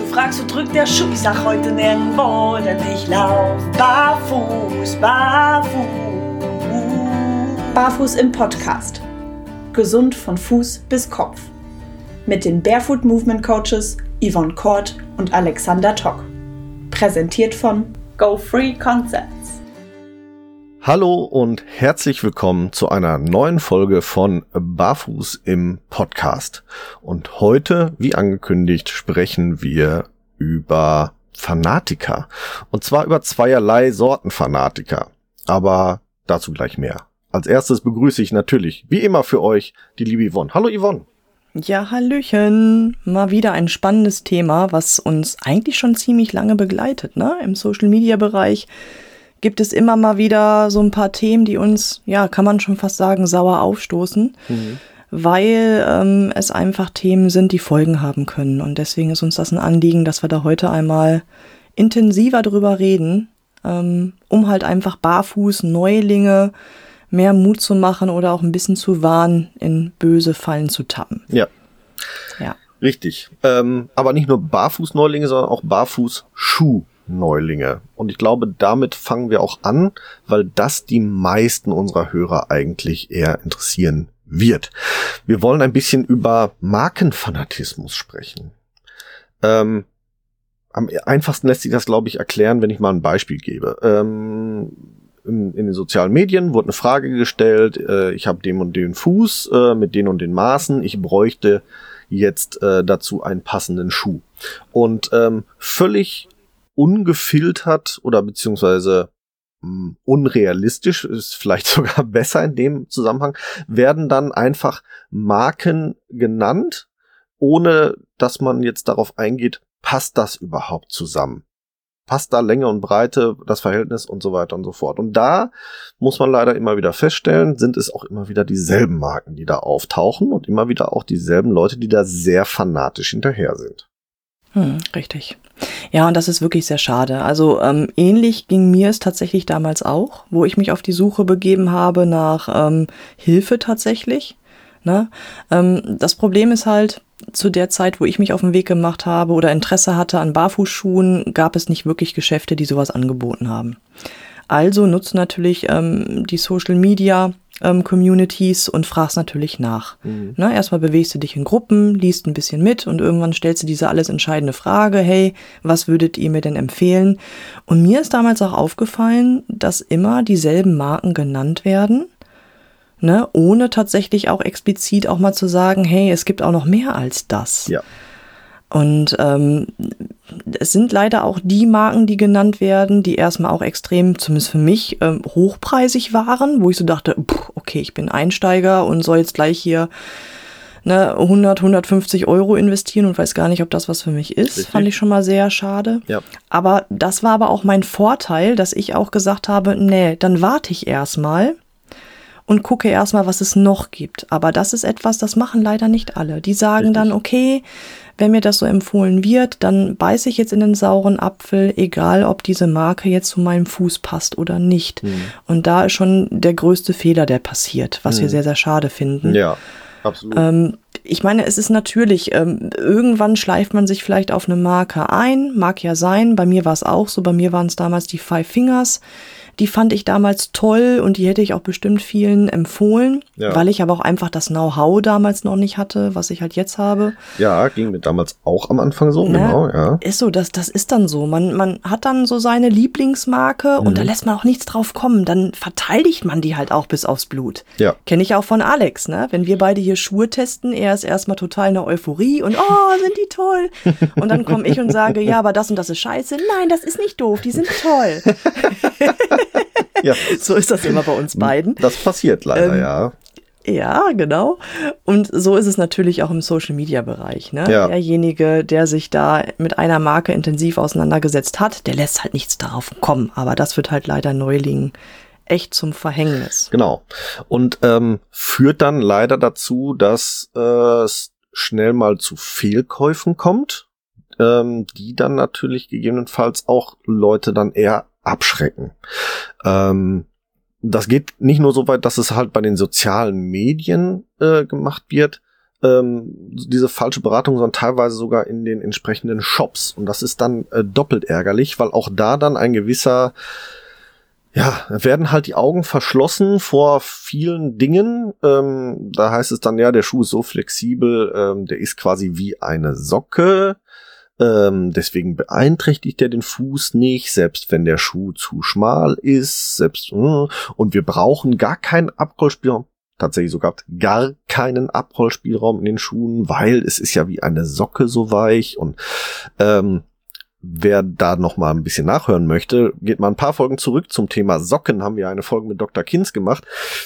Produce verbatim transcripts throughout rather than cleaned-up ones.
fragst, wo drückt der Schuh? Ich sag heute nirgendwo, denn ich lauf barfuß, barfuß. Barfuß im Podcast. Gesund von Fuß bis Kopf. Mit den Barefoot Movement Coaches Yvonne Kort und Alexander Tock. Präsentiert von Go Free Concepts. Hallo und herzlich willkommen zu einer neuen Folge von Barfuß im Podcast. Und heute, wie angekündigt, sprechen wir über Fanatiker. Und zwar über zweierlei Sorten Fanatiker. Aber dazu gleich mehr. Als erstes begrüße ich natürlich, wie immer für euch, die liebe Yvonne. Hallo Yvonne. Ja, hallöchen. Mal wieder ein spannendes Thema, was uns eigentlich schon ziemlich lange begleitet, ne? Im Social-Media-Bereich gibt es immer mal wieder so ein paar Themen, die uns, ja, kann man schon fast sagen, sauer aufstoßen, mhm. weil ähm, es einfach Themen sind, die Folgen haben können. Und deswegen ist uns das ein Anliegen, dass wir da heute einmal intensiver drüber reden, ähm, um halt einfach barfuß Neulinge mehr Mut zu machen oder auch ein bisschen zu warnen, in böse Fallen zu tappen. Ja. Ja. Richtig. Ähm, aber nicht nur Barfuß-Neulinge, sondern auch Barfuß-Schuh. Neulinge. Und ich glaube, damit fangen wir auch an, weil das die meisten unserer Hörer eigentlich eher interessieren wird. Wir wollen ein bisschen über Markenfanatismus sprechen. Ähm, am einfachsten lässt sich das, glaube ich, erklären, wenn ich mal ein Beispiel gebe. Ähm, in, in den sozialen Medien wurde eine Frage gestellt, äh, ich habe den und den Fuß äh, mit den und den Maßen, ich bräuchte jetzt äh, dazu einen passenden Schuh. Und ähm, völlig ungefiltert oder beziehungsweise mh, unrealistisch, ist vielleicht sogar besser in dem Zusammenhang, werden dann einfach Marken genannt, ohne dass man jetzt darauf eingeht, passt das überhaupt zusammen? Passt da Länge und Breite, das Verhältnis und so weiter und so fort. Und da muss man leider immer wieder feststellen, sind es auch immer wieder dieselben Marken, die da auftauchen und immer wieder auch dieselben Leute, die da sehr fanatisch hinterher sind. Hm, richtig. Ja, und das ist wirklich sehr schade. Also ähm, ähnlich ging mir es tatsächlich damals auch, wo ich mich auf die Suche begeben habe nach ähm, Hilfe tatsächlich. Ne? Ähm, das Problem ist halt, zu der Zeit, wo ich mich auf den Weg gemacht habe oder Interesse hatte an Barfußschuhen, gab es nicht wirklich Geschäfte, die sowas angeboten haben. Also nutzt natürlich ähm, die Social Media ähm, Communities und fragst natürlich nach. Mhm. Ne, erstmal bewegst du dich in Gruppen, liest ein bisschen mit und irgendwann stellst du diese alles entscheidende Frage, hey, was würdet ihr mir denn empfehlen? Und mir ist damals auch aufgefallen, dass immer dieselben Marken genannt werden, ne, ohne tatsächlich auch explizit auch mal zu sagen, hey, es gibt auch noch mehr als das. Ja. Und ähm, es sind leider auch die Marken, die genannt werden, die erstmal auch extrem, zumindest für mich, ähm, hochpreisig waren, wo ich so dachte, pff, okay, ich bin Einsteiger und soll jetzt gleich hier ne, hundert, hundertfünfzig Euro investieren und weiß gar nicht, ob das was für mich ist. Richtig. Fand ich schon mal sehr schade. Ja. Aber das war aber auch mein Vorteil, dass ich auch gesagt habe, nee, dann warte ich erstmal und gucke erstmal, was es noch gibt. Aber das ist etwas, das machen leider nicht alle. Die sagen Richtig. Dann, okay, wenn mir das so empfohlen wird, dann beiße ich jetzt in den sauren Apfel, egal ob diese Marke jetzt zu meinem Fuß passt oder nicht. Mhm. Und da ist schon der größte Fehler, der passiert, was mhm. wir sehr, sehr schade finden. Ja, absolut. Ähm, ich meine, es ist natürlich, ähm, irgendwann schleift man sich vielleicht auf eine Marke ein, mag ja sein. Bei mir war es auch so, bei mir waren es damals die Five Fingers. Die fand ich damals toll und die hätte ich auch bestimmt vielen empfohlen, ja. weil ich aber auch einfach das Know-how damals noch nicht hatte, was ich halt jetzt habe. Ja, ging mir damals auch am Anfang so, ne? Genau, ja. Ist so, das, das ist dann so. Man, man hat dann so seine Lieblingsmarke mhm. und da lässt man auch nichts drauf kommen. Dann verteidigt man die halt auch bis aufs Blut. Ja. Kenne ich auch von Alex, ne? Wenn wir beide hier Schuhe testen, er ist erstmal total eine Euphorie und oh, sind die toll. Und dann komme ich und sage, ja, aber das und das ist scheiße. Nein, das ist nicht doof, die sind toll. Ja. So ist das immer bei uns beiden. Das passiert leider, ähm, ja. Ja, genau. Und so ist es natürlich auch im Social-Media-Bereich. Ne? Ja. Derjenige, der sich da mit einer Marke intensiv auseinandergesetzt hat, der lässt halt nichts darauf kommen. Aber das wird halt leider Neulingen echt zum Verhängnis. Genau. Und ähm, führt dann leider dazu, dass äh, es schnell mal zu Fehlkäufen kommt, ähm, die dann natürlich gegebenenfalls auch Leute dann eher abschrecken. Ähm, das geht nicht nur so weit, dass es halt bei den sozialen Medien äh, gemacht wird, ähm, diese falsche Beratung, sondern teilweise sogar in den entsprechenden Shops. Und das ist dann äh, doppelt ärgerlich, weil auch da dann ein gewisser, ja, werden halt die Augen verschlossen vor vielen Dingen. Ähm, da heißt es dann, ja, der Schuh ist so flexibel, ähm, der ist quasi wie eine Socke. Ähm, deswegen beeinträchtigt er den Fuß nicht, selbst wenn der Schuh zu schmal ist. Selbst äh, und wir brauchen gar keinen Abrollspielraum. Tatsächlich sogar gar keinen Abrollspielraum in den Schuhen, weil es ist ja wie eine Socke so weich. Und ähm, wer da noch mal ein bisschen nachhören möchte, geht mal ein paar Folgen zurück zum Thema Socken. Haben wir eine Folge mit Doktor Kinz gemacht.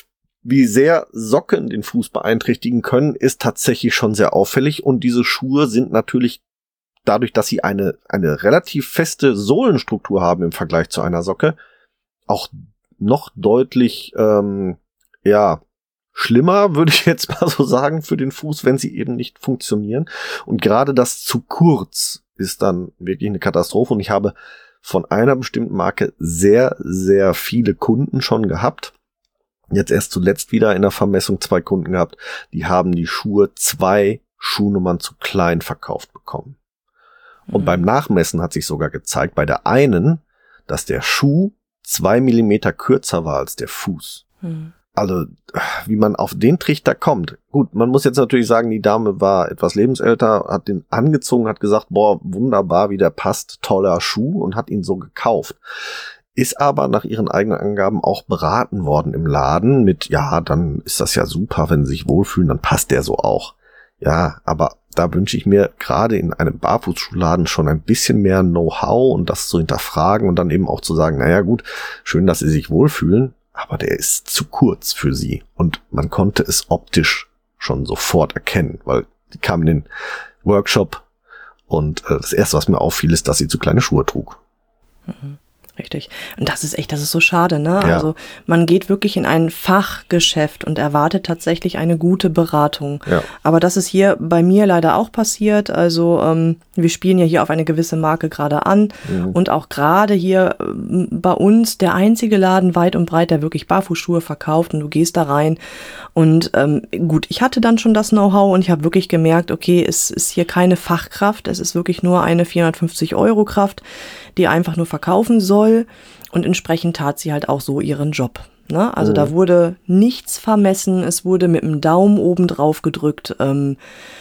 Wie sehr Socken den Fuß beeinträchtigen können, ist tatsächlich schon sehr auffällig. Und diese Schuhe sind natürlich dadurch, dass sie eine eine relativ feste Sohlenstruktur haben im Vergleich zu einer Socke, auch noch deutlich ähm, ja schlimmer, würde ich jetzt mal so sagen, für den Fuß, wenn sie eben nicht funktionieren. Und gerade das zu kurz ist dann wirklich eine Katastrophe. Und ich habe von einer bestimmten Marke sehr, sehr viele Kunden schon gehabt. Jetzt erst zuletzt wieder in der Vermessung zwei Kunden gehabt, die haben die Schuhe zwei Schuhnummern zu klein verkauft bekommen. Und mhm. beim Nachmessen hat sich sogar gezeigt, bei der einen, dass der Schuh zwei Millimeter kürzer war als der Fuß. Mhm. Also, wie man auf den Trichter kommt. Gut, man muss jetzt natürlich sagen, die Dame war etwas lebensälter, hat den angezogen, hat gesagt, boah, wunderbar, wie der passt, toller Schuh und hat ihn so gekauft. Ist aber nach ihren eigenen Angaben auch beraten worden im Laden mit, ja, dann ist das ja super, wenn sie sich wohlfühlen, dann passt der so auch. Ja, aber da wünsche ich mir gerade in einem Barfußschuhladen schon ein bisschen mehr Know-how und das zu hinterfragen und dann eben auch zu sagen, naja gut, schön, dass sie sich wohlfühlen, aber der ist zu kurz für sie. Und man konnte es optisch schon sofort erkennen, weil die kam in den Workshop und äh, das Erste, was mir auffiel, ist, dass sie zu kleine Schuhe trug. Mhm. Richtig. Und das ist echt, das ist so schade, ne? Ja. Also man geht wirklich in ein Fachgeschäft und erwartet tatsächlich eine gute Beratung. Ja. Aber das ist hier bei mir leider auch passiert. Also ähm, wir spielen ja hier auf eine gewisse Marke gerade an. Mhm. Und auch gerade hier äh, bei uns der einzige Laden weit und breit, der wirklich Barfußschuhe verkauft. Und du gehst da rein. Und ähm, gut, ich hatte dann schon das Know-how und ich habe wirklich gemerkt, okay, es ist hier keine Fachkraft. Es ist wirklich nur eine vierhundertfünfzig Euro Kraft, die einfach nur verkaufen soll. Und entsprechend tat sie halt auch so ihren Job. Ne? Also oh. da wurde nichts vermessen, es wurde mit dem Daumen oben drauf gedrückt. Ähm,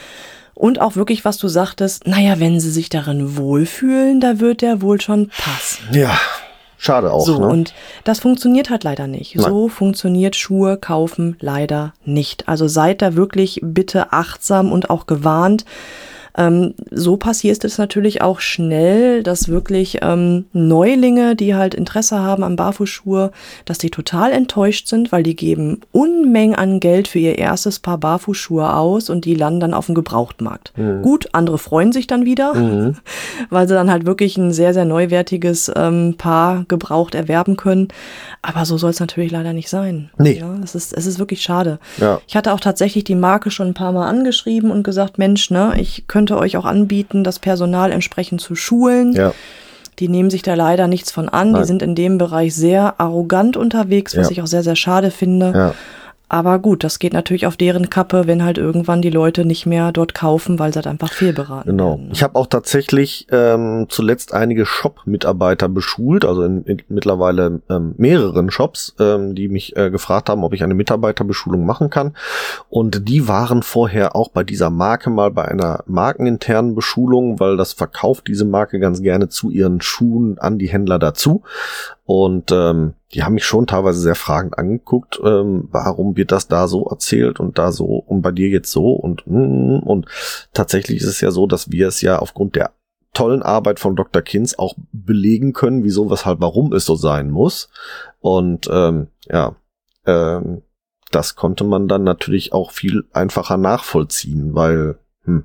und auch wirklich, was du sagtest, naja, wenn sie sich darin wohlfühlen, da wird der wohl schon passen. Ja, schade auch. So, ne? Und das funktioniert halt leider nicht. Nein. So funktioniert Schuhe kaufen leider nicht. Also seid da wirklich bitte achtsam und auch gewarnt. Ähm, so passiert es natürlich auch schnell, dass wirklich ähm, Neulinge, die halt Interesse haben an Barfußschuhe, dass die total enttäuscht sind, weil die geben Unmengen an Geld für ihr erstes Paar Barfußschuhe aus und die landen dann auf dem Gebrauchtmarkt. Mhm. Gut, andere freuen sich dann wieder, mhm. weil sie dann halt wirklich ein sehr, sehr neuwertiges ähm, Paar gebraucht erwerben können. Aber so soll es natürlich leider nicht sein. Nee. Ja, es ist, es ist wirklich schade. Ja. Ich hatte auch tatsächlich die Marke schon ein paar Mal angeschrieben und gesagt, Mensch, ne, ich könnte euch auch anbieten, das Personal entsprechend zu schulen. Ja. Die nehmen sich da leider nichts von an. Nein. Die sind in dem Bereich sehr arrogant unterwegs, was Ja. ich auch sehr, sehr schade finde. Ja. Aber gut, das geht natürlich auf deren Kappe, wenn halt irgendwann die Leute nicht mehr dort kaufen, weil sie halt einfach fehlberaten Genau. werden. Ich habe auch tatsächlich ähm, zuletzt einige Shop-Mitarbeiter beschult, also in, in mittlerweile ähm, mehreren Shops, ähm, die mich äh, gefragt haben, ob ich eine Mitarbeiterbeschulung machen kann. Und die waren vorher auch bei dieser Marke mal bei einer markeninternen Beschulung, weil das verkauft diese Marke ganz gerne zu ihren Schuhen an die Händler dazu. Und ähm, die haben mich schon teilweise sehr fragend angeguckt, ähm, warum wird das da so erzählt und da so und bei dir jetzt so und mm, und tatsächlich ist es ja so, dass wir es ja aufgrund der tollen Arbeit von Doktor Kinz auch belegen können, wieso, weshalb, warum es so sein muss. Und ähm, ja, ähm, das konnte man dann natürlich auch viel einfacher nachvollziehen, weil hm,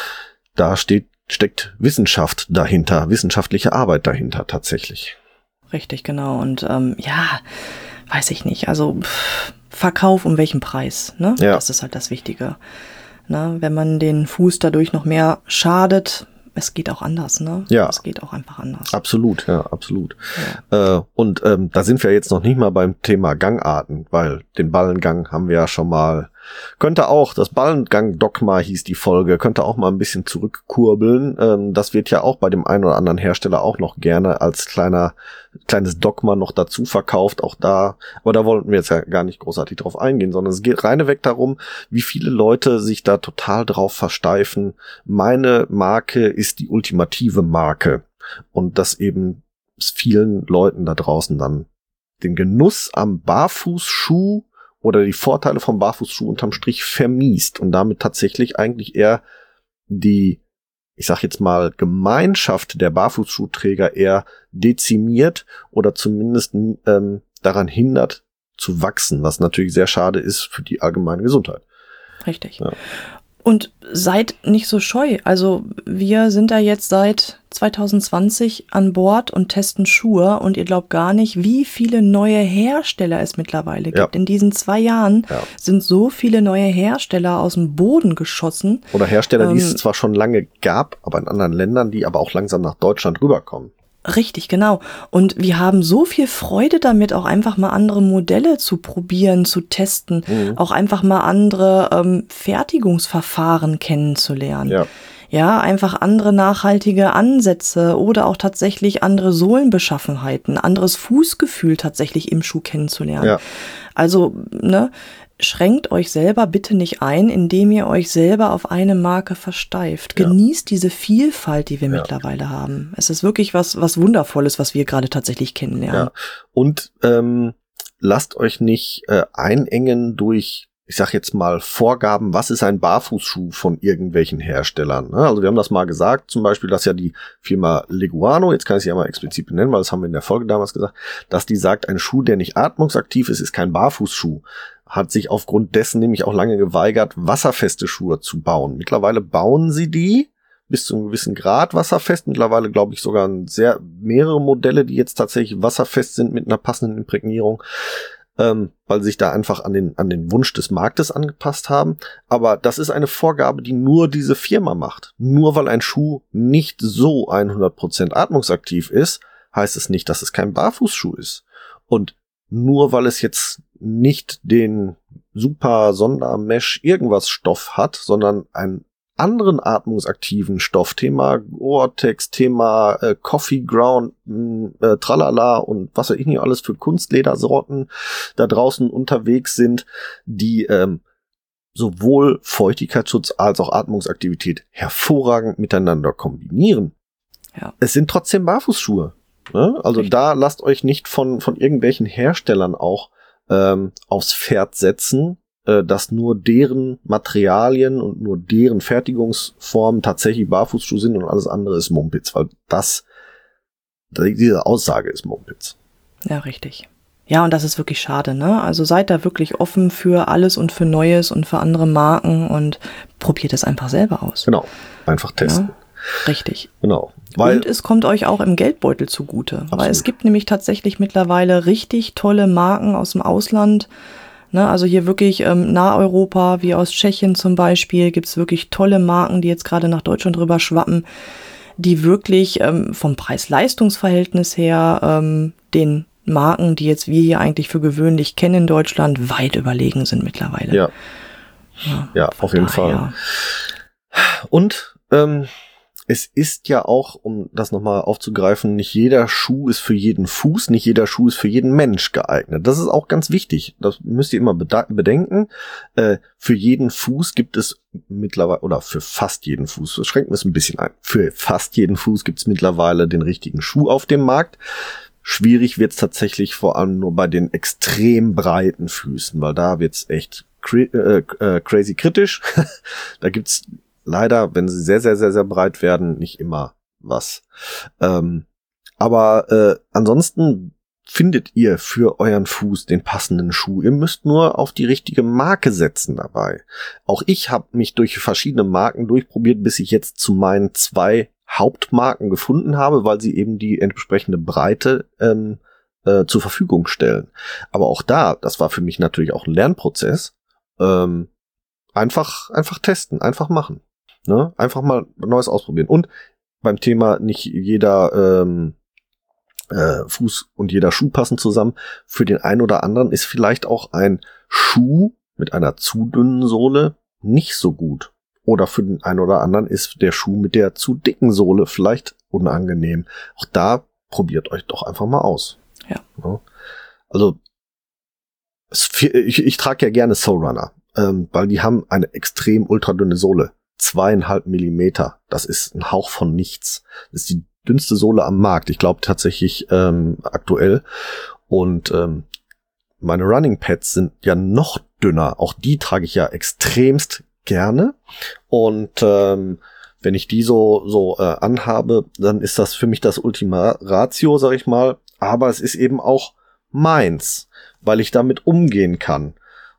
da steht steckt Wissenschaft dahinter, wissenschaftliche Arbeit dahinter tatsächlich. Richtig, genau. Und ähm, ja, weiß ich nicht. Also pff, Verkauf um welchen Preis, ne? Ja. Das ist halt das Wichtige. Ne? Wenn man den Fuß dadurch noch mehr schadet, es geht auch anders, ne? Ja. Es geht auch einfach anders. Absolut, ja, absolut. Ja. Äh, und ähm, da sind wir jetzt noch nicht mal beim Thema Gangarten, weil den Ballengang haben wir ja schon mal Könnte auch, das Ballengang-Dogma hieß die Folge, könnte auch mal ein bisschen zurückkurbeln. Ähm, das wird ja auch bei dem einen oder anderen Hersteller auch noch gerne als kleiner kleines Dogma noch dazu verkauft, auch da. Aber da wollten wir jetzt ja gar nicht großartig drauf eingehen, sondern es geht reineweg darum, wie viele Leute sich da total drauf versteifen. Meine Marke ist die ultimative Marke. Und dass eben vielen Leuten da draußen dann den Genuss am Barfußschuh oder die Vorteile vom Barfußschuh unterm Strich vermiest und damit tatsächlich eigentlich eher die, ich sag jetzt mal, Gemeinschaft der Barfußschuhträger eher dezimiert oder zumindest ähm, daran hindert zu wachsen, was natürlich sehr schade ist für die allgemeine Gesundheit. Richtig. Ja. Und seid nicht so scheu. Also wir sind da jetzt seit zwanzig zwanzig an Bord und testen Schuhe und ihr glaubt gar nicht, wie viele neue Hersteller es mittlerweile gibt. Ja. In diesen zwei Jahren ja. sind so viele neue Hersteller aus dem Boden geschossen. Oder Hersteller, ähm, die es zwar schon lange gab, aber in anderen Ländern, die aber auch langsam nach Deutschland rüberkommen. Richtig, genau. Und wir haben so viel Freude damit, auch einfach mal andere Modelle zu probieren, zu testen, mhm. auch einfach mal andere ähm, Fertigungsverfahren kennenzulernen. Ja. Ja, einfach andere nachhaltige Ansätze oder auch tatsächlich andere Sohlenbeschaffenheiten, anderes Fußgefühl tatsächlich im Schuh kennenzulernen. Ja. Also, ne, schränkt euch selber bitte nicht ein, indem ihr euch selber auf eine Marke versteift. Ja. Genießt diese Vielfalt, die wir ja. mittlerweile haben. Es ist wirklich was, was Wundervolles, was wir gerade tatsächlich kennenlernen. Ja. Und ähm, lasst euch nicht äh, einengen durch, ich sag jetzt mal, Vorgaben, was ist ein Barfußschuh von irgendwelchen Herstellern. Ne? Also wir haben das mal gesagt, zum Beispiel, dass ja die Firma Leguano, jetzt kann ich sie ja mal explizit benennen, weil das haben wir in der Folge damals gesagt, dass die sagt, ein Schuh, der nicht atmungsaktiv ist, ist kein Barfußschuh. Hat sich aufgrund dessen nämlich auch lange geweigert, wasserfeste Schuhe zu bauen. Mittlerweile bauen sie die bis zu einem gewissen Grad wasserfest. Mittlerweile glaube ich sogar sehr mehrere Modelle, die jetzt tatsächlich wasserfest sind mit einer passenden Imprägnierung, ähm, weil sie sich da einfach an den an den Wunsch des Marktes angepasst haben. Aber das ist eine Vorgabe, die nur diese Firma macht. Nur weil ein Schuh nicht so hundert Prozent atmungsaktiv ist, heißt es nicht, dass es kein Barfußschuh ist. Und nur weil es jetzt nicht den super Sondermesh irgendwas Stoff hat, sondern einen anderen atmungsaktiven Stoff, Thema Gore-Tex, Thema äh, Coffee Ground, äh, Tralala und was weiß ich nicht alles für Kunstledersorten da draußen unterwegs sind, die ähm, sowohl Feuchtigkeitsschutz als auch Atmungsaktivität hervorragend miteinander kombinieren. Ja. Es sind trotzdem Barfußschuhe. Ne? Also Richtig. Da lasst euch nicht von von irgendwelchen Herstellern auch ähm, aufs Pferd setzen, äh, dass nur deren Materialien und nur deren Fertigungsformen tatsächlich Barfußschuhe sind und alles andere ist Mumpitz, weil das, diese Aussage ist Mumpitz. Ja, richtig. Ja, und das ist wirklich schade, ne? Also seid da wirklich offen für alles und für Neues und für andere Marken und probiert es einfach selber aus. Genau, einfach testen. Ja, richtig. Genau. Weil und es kommt euch auch im Geldbeutel zugute, absolut. Weil es gibt nämlich tatsächlich mittlerweile richtig tolle Marken aus dem Ausland, ne, also hier wirklich ähm, Naheuropa, wie aus Tschechien zum Beispiel, gibt's wirklich tolle Marken, die jetzt gerade nach Deutschland rüber schwappen, die wirklich ähm, vom Preis-Leistungs-Verhältnis her ähm, den Marken, die jetzt wir hier eigentlich für gewöhnlich kennen in Deutschland, weit überlegen sind mittlerweile. Ja, ja, ja auf jeden Fall. Und ähm, es ist ja auch, um das nochmal aufzugreifen, nicht jeder Schuh ist für jeden Fuß, nicht jeder Schuh ist für jeden Mensch geeignet. Das ist auch ganz wichtig. Das müsst ihr immer bedenken. Äh, für jeden Fuß gibt es mittlerweile, oder für fast jeden Fuß, das schränken wir es ein bisschen ein, für fast jeden Fuß gibt es mittlerweile den richtigen Schuh auf dem Markt. Schwierig wird's tatsächlich vor allem nur bei den extrem breiten Füßen, weil da wird's echt cra- äh, äh, crazy kritisch. Da gibt's leider, wenn sie sehr, sehr, sehr, sehr breit werden, nicht immer was. Ähm, aber äh, ansonsten findet ihr für euren Fuß den passenden Schuh. Ihr müsst nur auf die richtige Marke setzen dabei. Auch ich habe mich durch verschiedene Marken durchprobiert, bis ich jetzt zu meinen zwei Hauptmarken gefunden habe, weil sie eben die entsprechende Breite ähm, äh, zur Verfügung stellen. Aber auch da, das war für mich natürlich auch ein Lernprozess, ähm, einfach einfach testen, einfach machen. Ne? Einfach mal Neues ausprobieren. Und beim Thema nicht jeder ähm, äh, Fuß und jeder Schuh passen zusammen. Für den einen oder anderen ist vielleicht auch ein Schuh mit einer zu dünnen Sohle nicht so gut. Oder für den einen oder anderen ist der Schuh mit der zu dicken Sohle vielleicht unangenehm. Auch da probiert euch doch einfach mal aus. Ja. Ja. Also es, ich, ich trage ja gerne Soul Runner, ähm, weil die haben eine extrem ultradünne Sohle. Zweieinhalb Millimeter. Das ist ein Hauch von nichts. Das ist die dünnste Sohle am Markt. Ich glaube tatsächlich ähm, aktuell. Und ähm, meine Running Pads sind ja noch dünner. Auch die trage ich ja extremst gerne. Und ähm, wenn ich die so so äh, anhabe, dann ist das für mich das Ultima Ratio, sag ich mal. Aber es ist eben auch meins, weil ich damit umgehen kann.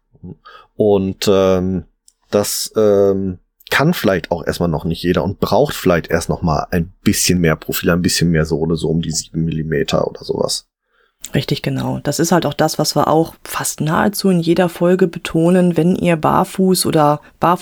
Und ähm, das ähm, kann vielleicht auch erstmal noch nicht jeder und braucht vielleicht erst noch mal ein bisschen mehr Profil, ein bisschen mehr Sohle, so um die sieben Millimeter oder sowas. Richtig, genau. Das ist halt auch das, was wir auch fast nahezu in jeder Folge betonen. Wenn ihr Barfuß- oder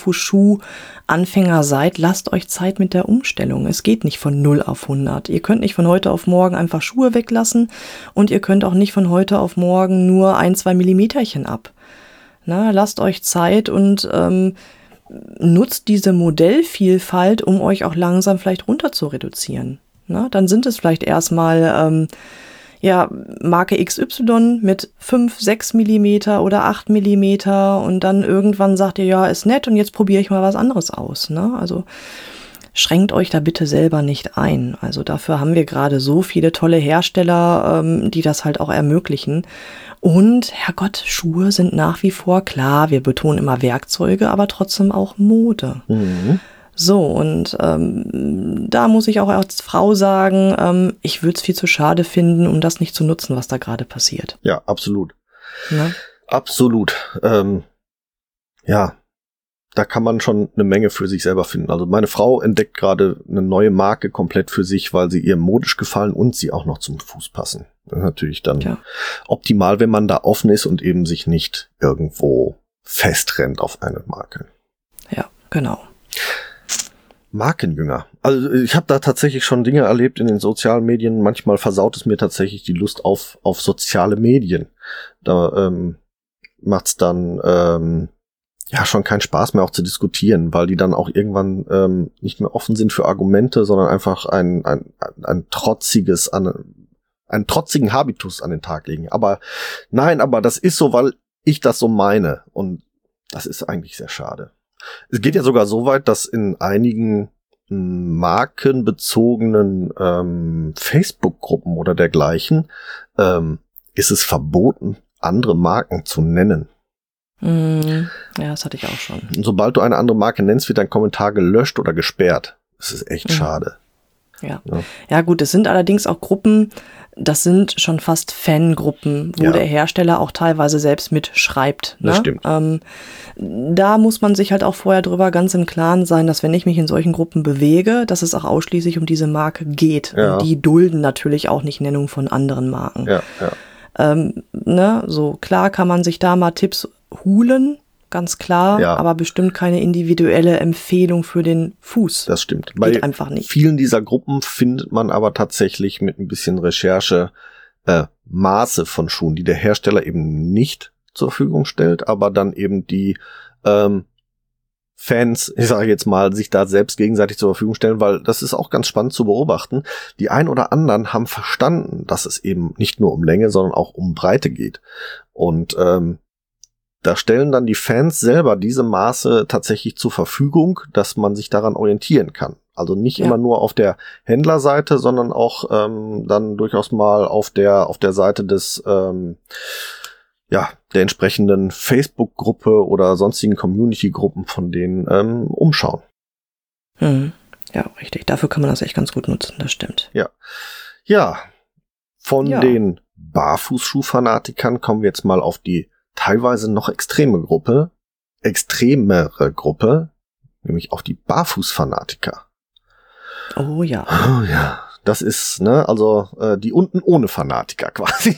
Barfußschuh-Anfänger seid, lasst euch Zeit mit der Umstellung. Es geht nicht von null auf hundert. Ihr könnt nicht von heute auf morgen einfach Schuhe weglassen und ihr könnt auch nicht von heute auf morgen nur ein, zwei Millimeterchen ab. Na, lasst euch Zeit und ähm, nutzt diese Modellvielfalt, um euch auch langsam vielleicht runter zu reduzieren. Na, dann sind es vielleicht erstmal ähm, ja, Marke X Y mit fünf, sechs Millimeter oder acht Millimeter und dann irgendwann sagt ihr, ja, ist nett und jetzt probiere ich mal was anderes aus. Ne? Also schränkt euch da bitte selber nicht ein. Also dafür haben wir gerade so viele tolle Hersteller, ähm, die das halt auch ermöglichen. Und, Herrgott, Schuhe sind nach wie vor, klar, wir betonen immer Werkzeuge, aber trotzdem auch Mode. Mhm. So, und ähm, da muss ich auch als Frau sagen, ähm, ich würde es viel zu schade finden, um das nicht zu nutzen, was da gerade passiert. Ja, absolut. Ne? Absolut. Ähm, ja, da kann man schon eine Menge für sich selber finden. Also meine Frau entdeckt gerade eine neue Marke komplett für sich, weil sie ihr modisch gefallen und sie auch noch zum Fuß passen. Das ist natürlich dann ja optimal, wenn man da offen ist und eben sich nicht irgendwo festrennt auf eine Marke. Ja, genau. Markenjünger. Also ich habe da tatsächlich schon Dinge erlebt in den sozialen Medien. Manchmal versaut es mir tatsächlich die Lust auf auf soziale Medien. Da ähm, macht's dann ähm, ja schon keinen Spaß mehr auch zu diskutieren, weil die dann auch irgendwann ähm, nicht mehr offen sind für Argumente, sondern einfach ein ein ein, ein trotziges an einen trotzigen Habitus an den Tag legen. Aber nein, aber das ist so, weil ich das so meine und das ist eigentlich sehr schade. Es geht ja sogar so weit, dass in einigen markenbezogenen ähm, Facebook-Gruppen oder dergleichen ähm, ist es verboten, andere Marken zu nennen. Mm, ja, das hatte ich auch schon. Und sobald du eine andere Marke nennst, wird dein Kommentar gelöscht oder gesperrt. Das ist echt mhm. schade. Ja. ja, ja gut, es sind allerdings auch Gruppen, das sind schon fast Fangruppen, wo ja. der Hersteller auch teilweise selbst mitschreibt. Ne? Das stimmt. Ähm, da muss man sich halt auch vorher drüber ganz im Klaren sein, dass wenn ich mich in solchen Gruppen bewege, dass es auch ausschließlich um diese Marke geht. Ja. Und die dulden natürlich auch nicht Nennung von anderen Marken. Ja, ja. Ähm, ne? So klar kann man sich da mal Tipps holen, ganz klar, ja. aber bestimmt keine individuelle Empfehlung für den Fuß. Das stimmt. Geht Bei einfach nicht. vielen dieser Gruppen findet man aber tatsächlich mit ein bisschen Recherche äh, Maße von Schuhen, die der Hersteller eben nicht zur Verfügung stellt, aber dann eben die ähm, Fans, ich sage jetzt mal, sich da selbst gegenseitig zur Verfügung stellen, weil das ist auch ganz spannend zu beobachten. Die ein oder anderen haben verstanden, dass es eben nicht nur um Länge, sondern auch um Breite geht. Und ähm, da stellen dann die Fans selber diese Maße tatsächlich zur Verfügung, dass man sich daran orientieren kann. Also nicht ja. immer nur auf der Händlerseite, sondern auch ähm, dann durchaus mal auf der auf der Seite des ähm, ja der entsprechenden Facebook-Gruppe oder sonstigen Community-Gruppen von denen ähm, umschauen. Hm. Ja, richtig. Dafür kann man das echt ganz gut nutzen. Das stimmt. Ja, ja. Von ja. den Barfußschuhfanatikern kommen wir jetzt mal auf die teilweise noch extreme Gruppe, extremere Gruppe, nämlich auf die Barfußfanatiker. Oh ja. Oh ja, das ist, ne, also äh, die unten ohne Fanatiker quasi.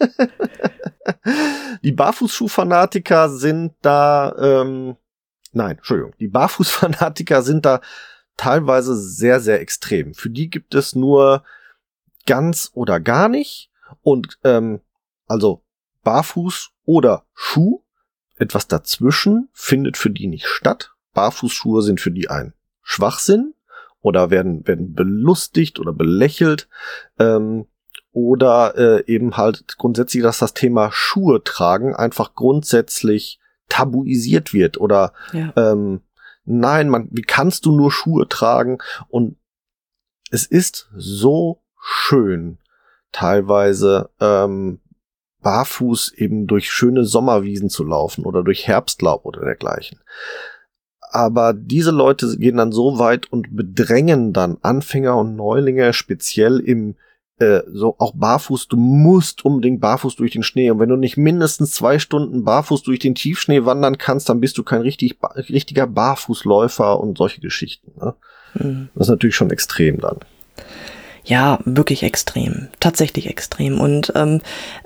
Die Barfußschuhfanatiker sind da, ähm, nein, Entschuldigung, die Barfußfanatiker sind da teilweise sehr, sehr extrem. Für die gibt es nur ganz oder gar nicht und ähm, also Barfuß oder Schuh. etwas dazwischen findet für die nicht statt. Barfußschuhe sind für die ein Schwachsinn oder werden werden belustigt oder belächelt. Ähm, oder äh, eben halt grundsätzlich, dass das Thema Schuhe tragen einfach grundsätzlich tabuisiert wird. Oder Ja. ähm, nein, man, wie kannst du nur Schuhe tragen? Und es ist so schön, teilweise ähm, barfuß eben durch schöne Sommerwiesen zu laufen oder durch Herbstlaub oder dergleichen. Aber diese Leute gehen dann so weit und bedrängen dann Anfänger und Neulinge speziell im äh, so auch barfuß. Du musst unbedingt barfuß durch den Schnee. Und wenn du nicht mindestens zwei Stunden barfuß durch den Tiefschnee wandern kannst, dann bist du kein richtig richtiger Barfußläufer und solche Geschichten. Ne? Mhm. Das ist natürlich schon extrem dann. Ja, wirklich extrem. Tatsächlich extrem. Und ähm,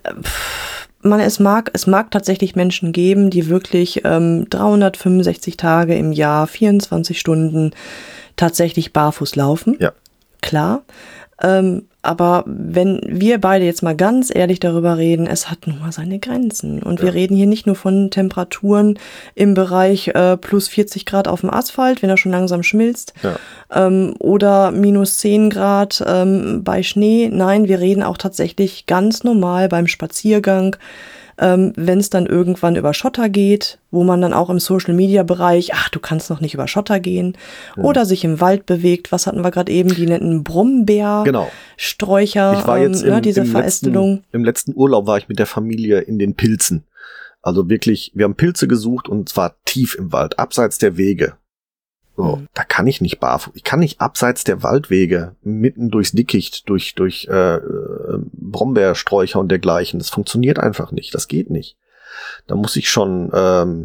man, es mag, es mag tatsächlich Menschen geben, die wirklich ähm, dreihundertfünfundsechzig Tage im Jahr, vierundzwanzig Stunden tatsächlich barfuß laufen. Ja. Klar. Ähm, aber wenn wir beide jetzt mal ganz ehrlich darüber reden, es hat nun mal seine Grenzen. Und ja. wir reden hier nicht nur von Temperaturen im Bereich äh, plus vierzig Grad auf dem Asphalt, wenn er schon langsam schmilzt, ja. ähm, oder minus zehn Grad ähm, bei Schnee. Nein, wir reden auch tatsächlich ganz normal beim Spaziergang, ähm, wenn es dann irgendwann über Schotter geht, wo man dann auch im Social-Media-Bereich, ach, du kannst noch nicht über Schotter gehen, ja. oder sich im Wald bewegt. Was hatten wir gerade eben? Die netten Brombeersträucher, genau. Ich war jetzt ähm, im, ne, diese im Verästelung. Letzten, Im letzten Urlaub war ich mit der Familie in den Pilzen. Also wirklich, wir haben Pilze gesucht und zwar tief im Wald, abseits der Wege. So, mhm. Da kann ich nicht barfuß. Ich kann nicht abseits der Waldwege, mitten durchs Dickicht, durch durch äh, Brombeersträucher und dergleichen. Das funktioniert einfach nicht. Das geht nicht. Da muss ich schon, ähm,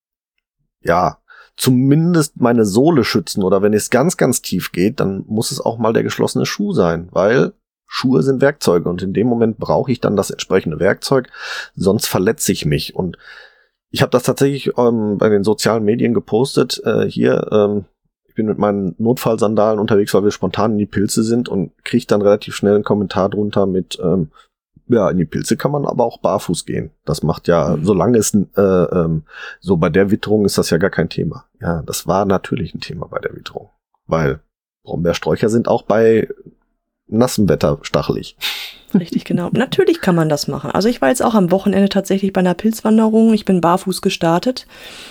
ja, zumindest meine Sohle schützen. Oder wenn es ganz, ganz tief geht, dann muss es auch mal der geschlossene Schuh sein. Weil Schuhe sind Werkzeuge. Und in dem Moment brauche ich dann das entsprechende Werkzeug. Sonst verletze ich mich. Und ich habe das tatsächlich ähm, bei den sozialen Medien gepostet. Äh, hier, ähm, ich bin mit meinen Notfallsandalen unterwegs, weil wir spontan in die Pilze sind und kriege dann relativ schnell einen Kommentar drunter mit, ähm, ja, in die Pilze kann man aber auch barfuß gehen. Das macht ja, mhm. solange es äh, ähm, so bei der Witterung ist das ja gar kein Thema. Ja, das war natürlich ein Thema bei der Witterung, weil Brombeersträucher sind auch bei nassem Wetter stachelig. Richtig, genau. Natürlich kann man das machen. Also ich war jetzt auch am Wochenende tatsächlich bei einer Pilzwanderung. Ich bin barfuß gestartet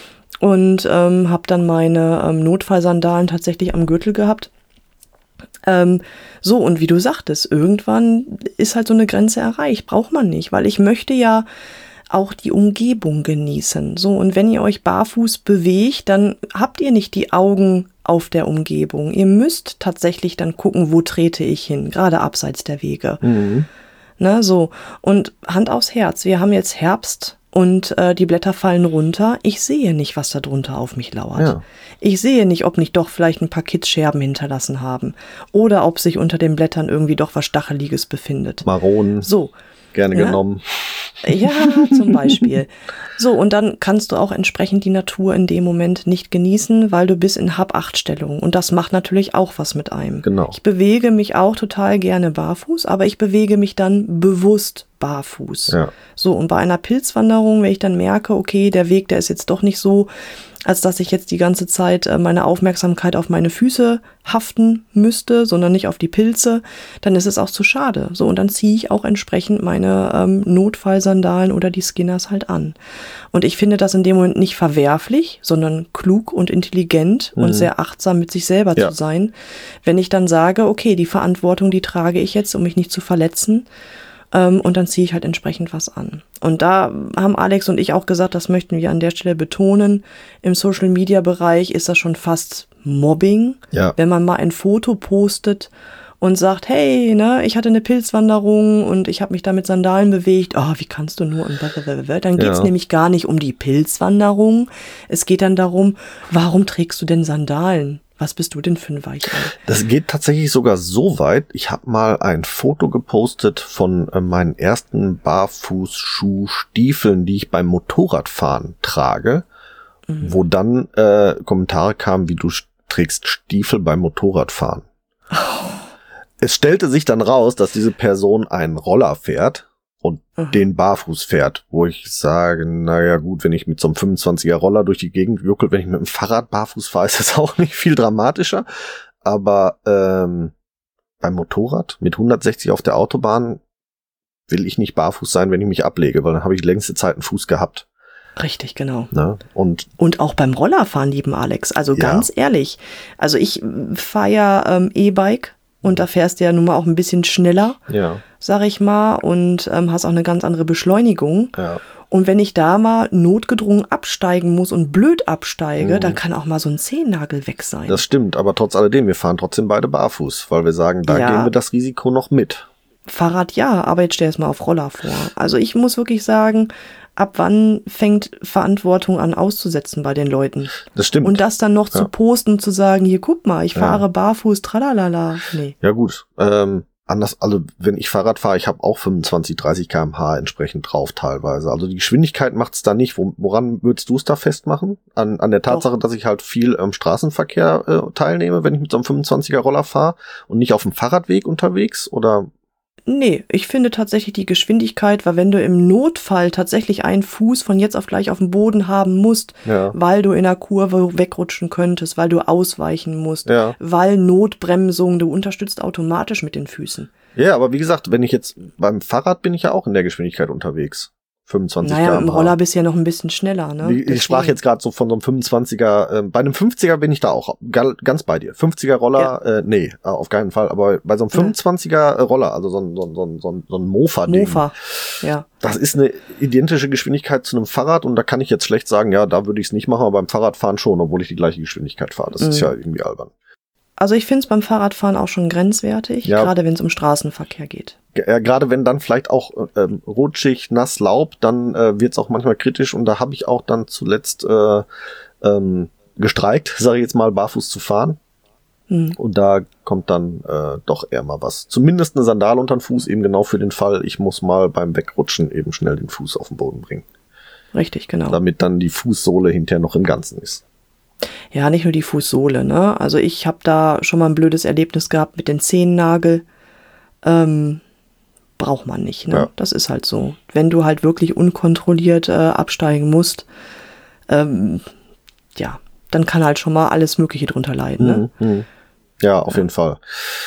und ähm, habe dann meine ähm, Notfallsandalen tatsächlich am Gürtel gehabt. Ähm, so, und wie du sagtest, irgendwann ist halt so eine Grenze erreicht. Braucht man nicht, weil ich möchte ja auch die Umgebung genießen. So, und wenn ihr euch barfuß bewegt, dann habt ihr nicht die Augen auf der Umgebung. Ihr müsst tatsächlich dann gucken, wo trete ich hin, gerade abseits der Wege. Mhm. Ne, so. Und Hand aufs Herz, wir haben jetzt Herbst und äh, die Blätter fallen runter. Ich sehe nicht, was da drunter auf mich lauert. Ja. Ich sehe nicht, ob nicht doch vielleicht ein paar Kitzscherben hinterlassen haben oder ob sich unter den Blättern irgendwie doch was Stacheliges befindet. Maronen. So. Gerne ja? genommen. Ja, zum Beispiel. So, und dann kannst du auch entsprechend die Natur in dem Moment nicht genießen, weil du bist in Hab-Acht-Stellung. Und das macht natürlich auch was mit einem. Genau. Ich bewege mich auch total gerne barfuß, aber ich bewege mich dann bewusst barfuß. Ja. So, und bei einer Pilzwanderung, wenn ich dann merke, okay, der Weg, der ist jetzt doch nicht so, als dass ich jetzt die ganze Zeit äh, meine Aufmerksamkeit auf meine Füße haften müsste, sondern nicht auf die Pilze, dann ist es auch zu schade. So, und dann ziehe ich auch entsprechend meine ähm, Notfallsandalen oder die Skinners halt an. Und ich finde das in dem Moment nicht verwerflich, sondern klug und intelligent mhm. und sehr achtsam mit sich selber ja. zu sein, wenn ich dann sage, okay, die Verantwortung, die trage ich jetzt, um mich nicht zu verletzen. Und dann ziehe ich halt entsprechend was an. Und da haben Alex und ich auch gesagt, das möchten wir an der Stelle betonen. Im Social-Media-Bereich ist das schon fast Mobbing, ja. wenn man mal ein Foto postet und sagt, hey, ne, ich hatte eine Pilzwanderung und ich habe mich da mit Sandalen bewegt. Oh, wie kannst du nur? Und dann geht es ja. nämlich gar nicht um die Pilzwanderung. Es geht dann darum, warum trägst du denn Sandalen? Was bist du denn für ein Weichei? Das geht tatsächlich sogar so weit. Ich habe mal ein Foto gepostet von äh, meinen ersten Barfußschuhstiefeln, die ich beim Motorradfahren trage, mhm. wo dann äh, Kommentare kamen, wie du trägst Stiefel beim Motorradfahren. Oh. Es stellte sich dann raus, dass diese Person einen Roller fährt und Mhm. den barfuß fährt, wo ich sage, naja gut, wenn ich mit so einem fünfundzwanziger Roller durch die Gegend juckel, wenn ich mit dem Fahrrad barfuß fahre, ist das auch nicht viel dramatischer. Aber ähm, beim Motorrad mit hundertsechzig auf der Autobahn will ich nicht barfuß sein, wenn ich mich ablege, weil dann habe ich längste Zeit einen Fuß gehabt. Richtig, genau. Ne? Und Und auch beim Rollerfahren, lieben Alex. Also Ja. ganz ehrlich. Also ich fahre ja ähm, E-Bike und da fährst du ja nun mal auch ein bisschen schneller, ja, sag ich mal, und ähm, hast auch eine ganz andere Beschleunigung. ja, Und wenn ich da mal notgedrungen absteigen muss und blöd absteige, Mhm. dann kann auch mal so ein Zehennagel weg sein. das stimmt. Aber trotz alledem, wir fahren trotzdem beide barfuß, weil wir sagen, da Ja. gehen wir das Risiko noch mit. Fahrrad ja, aber jetzt stell es mal auf Roller vor. Also ich muss wirklich sagen, ab wann fängt Verantwortung an auszusetzen bei den Leuten? Das stimmt. Und das dann noch Ja. zu posten, zu sagen, hier guck mal, ich Ja. fahre barfuß, tralalala. Nee. Ja gut, ähm, anders, also wenn ich Fahrrad fahre, ich habe auch fünfundzwanzig, dreißig Kilometer pro Stunde entsprechend drauf teilweise. Also die Geschwindigkeit macht's da nicht. Wo, woran würdest du es da festmachen? An, an der Tatsache, dass ich halt viel am Straßenverkehr äh, teilnehme, wenn ich mit so einem fünfundzwanziger Roller fahre und nicht auf dem Fahrradweg unterwegs? Oder? Nee, ich finde tatsächlich die Geschwindigkeit, weil wenn du im Notfall tatsächlich einen Fuß von jetzt auf gleich auf dem Boden haben musst, Ja. weil du in einer Kurve wegrutschen könntest, weil du ausweichen musst, Ja. weil Notbremsung, du unterstützt automatisch mit den Füßen. Ja, aber wie gesagt, wenn ich jetzt beim Fahrrad bin ich ja auch in der Geschwindigkeit unterwegs. fünfundzwanzig Naja, Kilometer im pro Stunde. Roller bist du ja noch ein bisschen schneller, ne? Wie- Ich sprach Deswegen. jetzt gerade so von so einem fünfundzwanziger, äh, bei einem fünfziger bin ich da auch gal- ganz bei dir. fünfziger Roller, äh, nee, äh, auf keinen Fall, aber bei so einem Ja. fünfundzwanziger äh, Roller, also so ein, so ein, so ein, so ein, so ein Mofa-Ding. Mofa, ja. Das ist eine identische Geschwindigkeit zu einem Fahrrad und da kann ich jetzt schlecht sagen, ja, da würde ich es nicht machen, aber beim Fahrradfahren schon, obwohl ich die gleiche Geschwindigkeit fahre. Das ist Mhm. ja irgendwie albern. Also ich finde es beim Fahrradfahren auch schon grenzwertig, Ja. gerade wenn es um Straßenverkehr geht. G- Ja, gerade wenn dann vielleicht auch ähm, rutschig, nass, Laub, dann äh, wird es auch manchmal kritisch und da habe ich auch dann zuletzt äh, ähm, gestreikt, sage ich jetzt mal, barfuß zu fahren. Hm. Und da kommt dann äh, doch eher mal was. Zumindest eine Sandale unter den Fuß, eben genau für den Fall, ich muss mal beim Wegrutschen eben schnell den Fuß auf den Boden bringen. Richtig, genau. Damit dann die Fußsohle hinterher noch im Ganzen ist. Ja, nicht nur die Fußsohle, ne? Also ich habe da schon mal ein blödes Erlebnis gehabt mit den Zehennagel. Ähm, braucht man nicht, ne? Ja. Das ist halt so. Wenn du halt wirklich unkontrolliert äh, absteigen musst, ähm, ja, dann kann halt schon mal alles Mögliche drunter leiden, ne? Mhm, mhm. Ja, auf jeden Fall.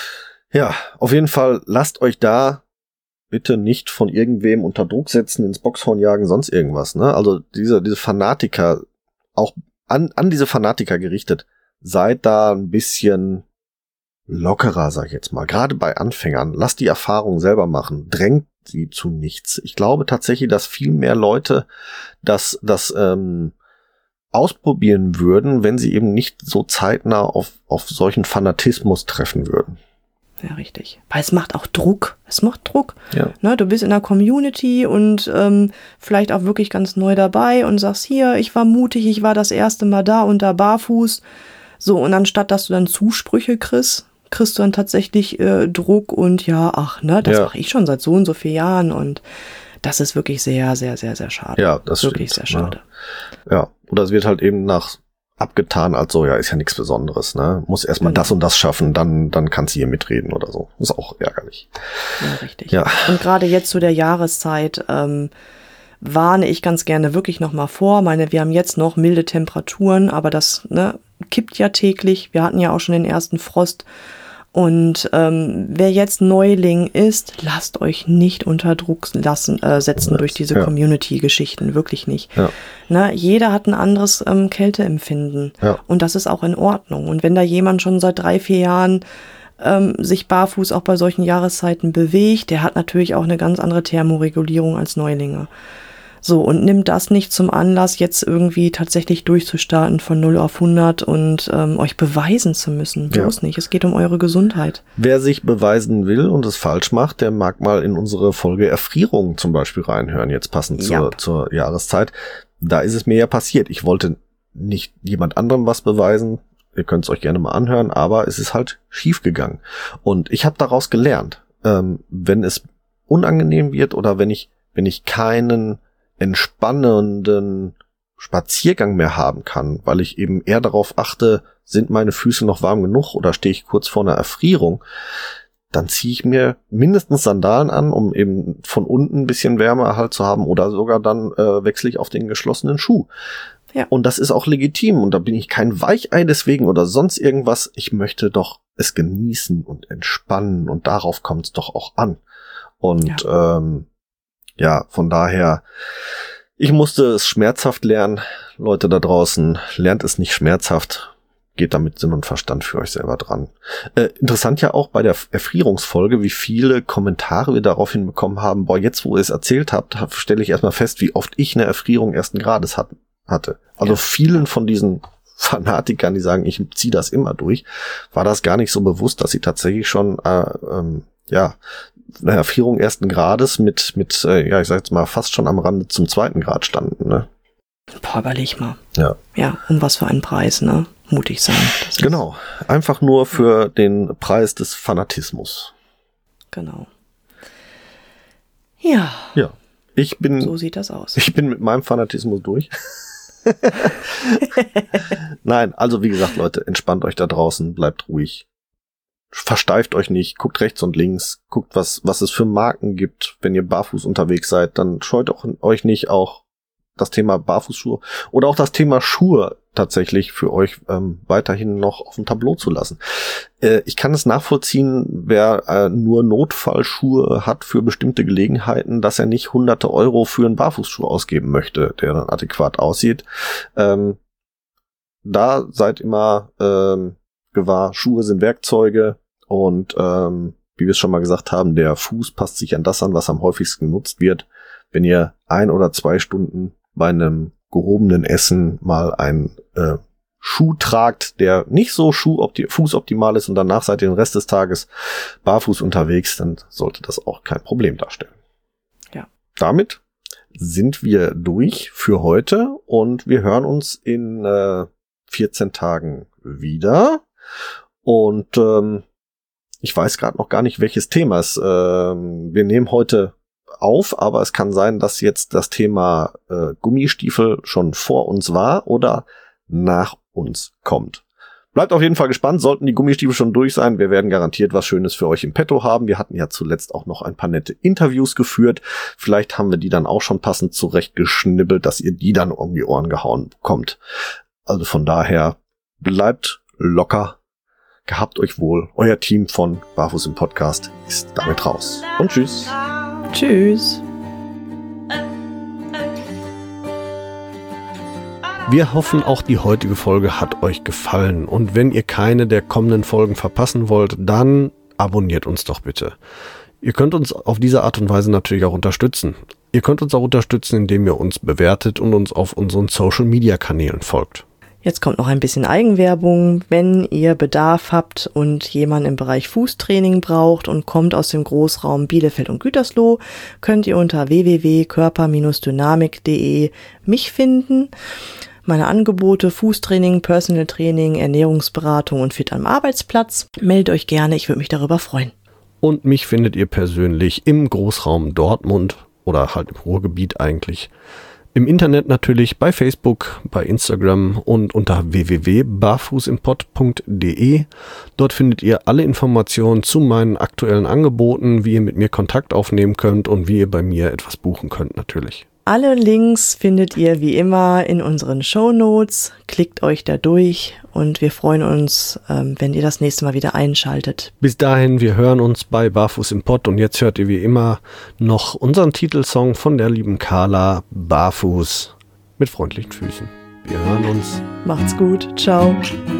Ja, auf jeden Fall lasst euch da bitte nicht von irgendwem unter Druck setzen, ins Boxhorn jagen, sonst irgendwas, ne? Also diese, diese Fanatiker, auch an, an diese Fanatiker gerichtet, seid da ein bisschen lockerer, sag ich jetzt mal. Gerade bei Anfängern, lasst die Erfahrung selber machen, drängt sie zu nichts. Ich glaube tatsächlich, dass viel mehr Leute das, das ähm, ausprobieren würden, wenn sie eben nicht so zeitnah auf, auf solchen Fanatismus treffen würden. Ja, richtig. Weil es macht auch Druck. Es macht Druck. Ja. Ne, du bist in der Community und ähm, vielleicht auch wirklich ganz neu dabei und sagst, hier, ich war mutig, ich war das erste Mal da und da barfuß. So, und anstatt, dass du dann Zusprüche kriegst, kriegst du dann tatsächlich äh, Druck und ja, ach, ne, das Ja. mache ich schon seit so und so vielen Jahren und das ist wirklich sehr, sehr, sehr, sehr schade. Ja, das wirklich stimmt, sehr schade. Ja, oder es wird halt eben nach abgetan als so, ja, ist ja nichts Besonderes, ne? Muss erstmal Genau. das und das schaffen, dann dann kannst du hier mitreden oder so. Ist auch ärgerlich. Ja, richtig. Ja. Und gerade jetzt zu der Jahreszeit ähm, warne ich ganz gerne wirklich nochmal vor. Meine, wir haben jetzt noch milde Temperaturen, aber das ne, kippt ja täglich. Wir hatten ja auch schon den ersten Frost. Und ähm, wer jetzt Neuling ist, lasst euch nicht unter Druck lassen, äh, setzen durch diese Ja. Community-Geschichten. Wirklich nicht. Ja. Ne, jeder hat ein anderes ähm, Kälteempfinden. Ja. Und das ist auch in Ordnung. Und wenn da jemand schon seit drei, vier Jahren ähm, sich barfuß auch bei solchen Jahreszeiten bewegt, der hat natürlich auch eine ganz andere Thermoregulierung als Neulinge. So, und nimmt das nicht zum Anlass, jetzt irgendwie tatsächlich durchzustarten von null auf hundert und ähm, euch beweisen zu müssen. Ja. Bloß nicht. Es geht um eure Gesundheit. Wer sich beweisen will und es falsch macht, der mag mal in unsere Folge Erfrierung zum Beispiel reinhören, jetzt passend zur, Ja. zur Jahreszeit. Da ist es mir ja passiert. Ich wollte nicht jemand anderem was beweisen. Ihr könnt es euch gerne mal anhören, aber es ist halt schief gegangen. Und ich habe daraus gelernt, ähm, wenn es unangenehm wird oder wenn ich, wenn ich keinen entspannenden Spaziergang mehr haben kann, weil ich eben eher darauf achte, sind meine Füße noch warm genug oder stehe ich kurz vor einer Erfrierung, dann ziehe ich mir mindestens Sandalen an, um eben von unten ein bisschen Wärme halt zu haben, oder sogar dann äh, wechsle ich auf den geschlossenen Schuh. Ja. Und das ist auch legitim und da bin ich kein Weichei deswegen oder sonst irgendwas. Ich möchte doch es genießen und entspannen und darauf kommt es doch auch an. Und ja. Ähm, ja, von daher, ich musste es schmerzhaft lernen. Leute da draußen, lernt es nicht schmerzhaft. Geht da mit Sinn und Verstand für euch selber dran. Äh, interessant ja auch bei der Erfrierungsfolge, wie viele Kommentare wir daraufhin bekommen haben. Boah, jetzt wo ihr es erzählt habt, stelle ich erstmal fest, wie oft ich eine Erfrierung ersten Grades hat, hatte. Also ja. vielen von diesen Fanatikern, die sagen, ich ziehe das immer durch, war das gar nicht so bewusst, dass sie tatsächlich schon äh, ähm, ja eine Erfrierung ersten Grades mit, mit äh, ja, ich sag jetzt mal, fast schon am Rande zum zweiten Grad standen, ne? Boah, überleg mal. Ja. Ja, um was für einen Preis, ne? Mutig sein. Das genau. Einfach nur für den Preis des Fanatismus. Genau. Ja. Ja. Ich bin. So sieht das aus. Ich bin mit meinem Fanatismus durch. Nein, also wie gesagt, Leute, entspannt euch da draußen, bleibt ruhig. Versteift euch nicht, guckt rechts und links, guckt, was, was es für Marken gibt. Wenn ihr barfuß unterwegs seid, dann scheut auch, euch nicht auch das Thema Barfußschuhe oder auch das Thema Schuhe tatsächlich für euch ähm, weiterhin noch auf dem Tableau zu lassen. Äh, ich kann es nachvollziehen, wer äh, nur Notfallschuhe hat für bestimmte Gelegenheiten, dass er nicht hunderte Euro für einen Barfußschuh ausgeben möchte, der dann adäquat aussieht. Ähm, da seid immer ähm, gewahr, Schuhe sind Werkzeuge und ähm, wie wir es schon mal gesagt haben, der Fuß passt sich an das an, was am häufigsten genutzt wird. Wenn ihr ein oder zwei Stunden bei einem gehobenen Essen mal einen äh, Schuh tragt, der nicht so Schuh-opti- fußoptimal ist und danach seid ihr den Rest des Tages barfuß unterwegs, dann sollte das auch kein Problem darstellen. Ja. Damit sind wir durch für heute und wir hören uns in äh, vierzehn Tagen wieder. Und ähm, ich weiß gerade noch gar nicht, welches Thema es. Ähm, wir nehmen heute auf, aber es kann sein, dass jetzt das Thema äh, Gummistiefel schon vor uns war oder nach uns kommt. Bleibt auf jeden Fall gespannt, sollten die Gummistiefel schon durch sein. Wir werden garantiert was Schönes für euch im Petto haben. Wir hatten ja zuletzt auch noch ein paar nette Interviews geführt. Vielleicht haben wir die dann auch schon passend zurechtgeschnibbelt, dass ihr die dann um die Ohren gehauen bekommt. Also von daher, bleibt locker, gehabt euch wohl. Euer Team von Barfuß im Podcast ist damit raus. Und tschüss. Tschüss. Wir hoffen, auch die heutige Folge hat euch gefallen. Und wenn ihr keine der kommenden Folgen verpassen wollt, dann abonniert uns doch bitte. Ihr könnt uns auf diese Art und Weise natürlich auch unterstützen. Ihr könnt uns auch unterstützen, indem ihr uns bewertet und uns auf unseren Social-Media-Kanälen folgt. Jetzt kommt noch ein bisschen Eigenwerbung. Wenn ihr Bedarf habt und jemanden im Bereich Fußtraining braucht und kommt aus dem Großraum Bielefeld und Gütersloh, könnt ihr unter w w w punkt körper Bindestrich dynamik punkt d e mich finden. Meine Angebote: Fußtraining, Personal Training, Ernährungsberatung und Fit am Arbeitsplatz. Meldet euch gerne, ich würde mich darüber freuen. Und mich findet ihr persönlich im Großraum Dortmund oder halt im Ruhrgebiet eigentlich. Im Internet natürlich, bei Facebook, bei Instagram und unter w w w punkt barfußimpod punkt d e. Dort findet ihr alle Informationen zu meinen aktuellen Angeboten, wie ihr mit mir Kontakt aufnehmen könnt und wie ihr bei mir etwas buchen könnt natürlich. Alle Links findet ihr wie immer in unseren Shownotes. Klickt euch da durch und wir freuen uns, wenn ihr das nächste Mal wieder einschaltet. Bis dahin, wir hören uns bei Barfuß im Pott und jetzt hört ihr wie immer noch unseren Titelsong von der lieben Carla, Barfuß mit freundlichen Füßen. Wir hören uns. Macht's gut. Ciao.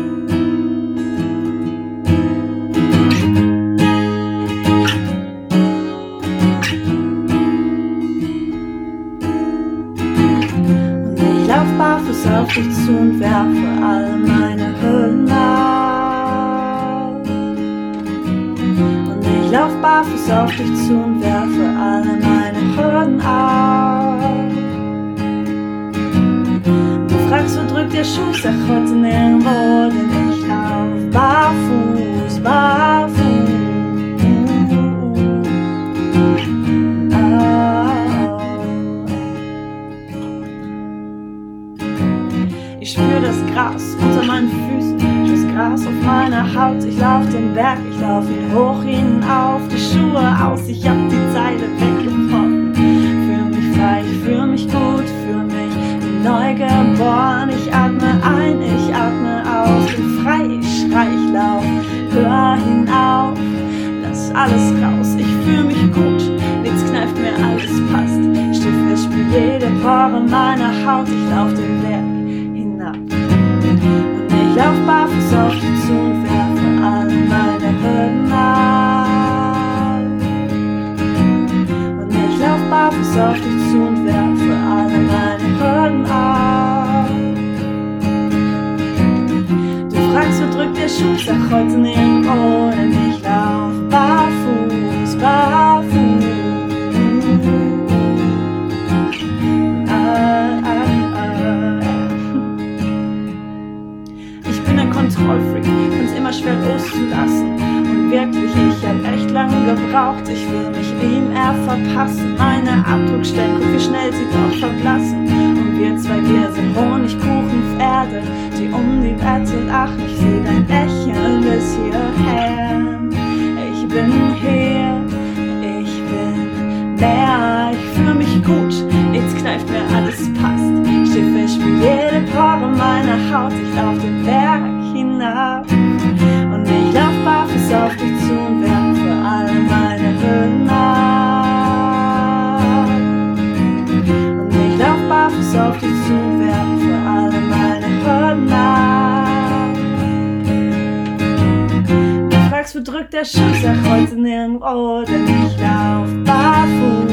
Barfuß auf dich zu und werfe all meine Hürden auf. Und ich lauf barfuß auf dich zu und werfe alle meine Hürden auf. Du fragst, wo drückt der Schuh, sag heute nirgendwo, denn ich lauf barfuß, barfuß. Ich spür das Gras unter meinen Füßen, das Gras auf meiner Haut. Ich lauf den Berg, ich lauf ihn hoch hinaus. auf, die Schuhe aus, ich hab die Zeile weggebrochen. Fühl mich frei, ich fühl mich gut, fühl mich neu geboren. Ich atme ein, ich atme aus, bin frei, ich schrei, ich lauf, hör hinauf, lass alles raus. Ich fühl mich gut, nichts kneift mir, alles passt. Stiefel spül jede Pore meiner Haut, ich lauf den Berg hinab. Und ich lauf barfuß auf dich zu und werfe alle meine Hürden ab. Und ich lauf barfuß auf dich zu und werfe alle meine Hürden ab. Du fragst, wo drückt der Schuh, sag heute nirgendwo, denn ich lauf barfuß, barfuß. Kontrollfreak, find's immer schwer loszulassen. Und wirklich, ich hab echt lange gebraucht. Ich will mich ihm eher verpassen. Meine Abdruckstellen, guck wie schnell sie doch verblassen. Und wir zwei, wir sind Honigkuchenpferde, die um die Wette lachen. Ich seh dein Lächeln bis hierher. Ich bin hier, ich bin mehr. Ich fühl mich gut, nichts kneift mir, alles passt. Stiefel spül jede Pore meiner Haut. Ich lauf den Berg hinab. Und ich lauf barfuß auf dich zu und werfe alle meine Hürden ab. Und ich lauf barfuß auf dich zu und werfe alle meine Hürden ab. Du fragst, wo drückt der Schuh, sag heute nirgendwo, denn ich lauf barfuß.